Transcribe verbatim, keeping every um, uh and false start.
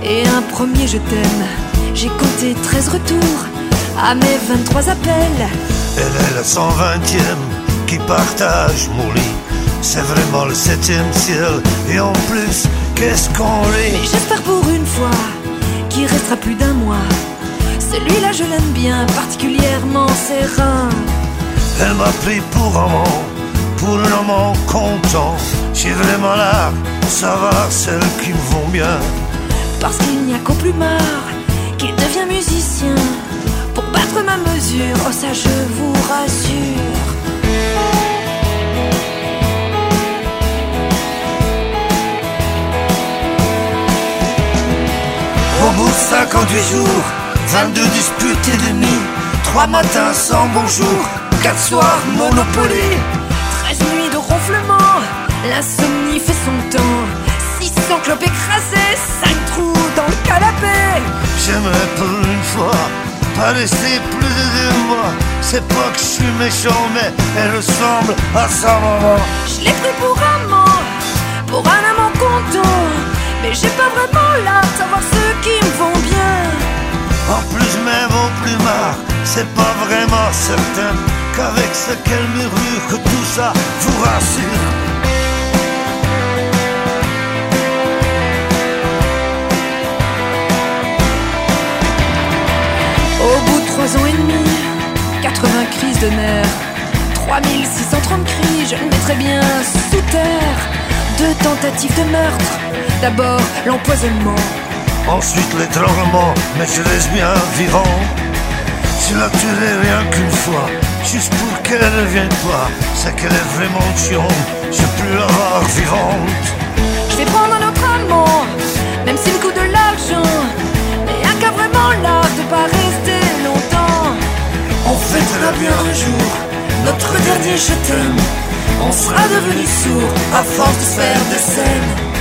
et un premier je t'aime. J'ai compté treize retours à mes vingt-trois appels. Elle est la cent vingtième qui partage mon lit. C'est vraiment le septième ciel. Et en plus, qu'est-ce qu'on rit. Mais j'espère pour une fois qu'il restera plus d'un mois. Celui-là je l'aime bien, particulièrement ses reins. Elle m'a pris pour amant, pour un amant content. J'ai vraiment l'art de savoir celles qui me vont bien. Parce qu'il n'y a qu'au plus marre qu'il devient musicien. Pour battre ma mesure, oh ça je vous rassure. Au bout de cinquante-huit jours, vingt-deux disputes et demie, trois matins sans bonjour, quatre soirs Monopoly, treize nuits de ronflement, l'insomnie fait son temps. Six cents clopes écrasées, cinq trous dans le canapé. J'aimerais pour une fois pas rester plus de deux mois. C'est pas que je suis méchant, mais elle ressemble à sa maman. Je l'ai pris pour amant, pour un amant content. Mais j'ai pas vraiment l'art de savoir ceux qui me vont bien. En plus même au plus marre, c'est pas vraiment certain qu'avec ce qu'elle murmure que tout ça vous rassure. Au bout de trois ans et demi, quatre-vingts crises de nerfs, trois mille six cent trente cris, je le mettrais bien sous terre. Deux tentatives de meurtre, d'abord l'empoisonnement, ensuite l'étranglement, mais je laisse bien vivant. Je la tuerai rien qu'une fois, juste pour qu'elle ne revienne pas. C'est qu'elle est vraiment chiante, je peux plus la voir vivante. Je vais prendre un autre amant, même s'il me coûte de l'argent. Mais un cas vraiment là de pas rester longtemps. On fêtera bien un jour notre dernier je t'aime. On sera devenu sourd à force de se faire des scènes.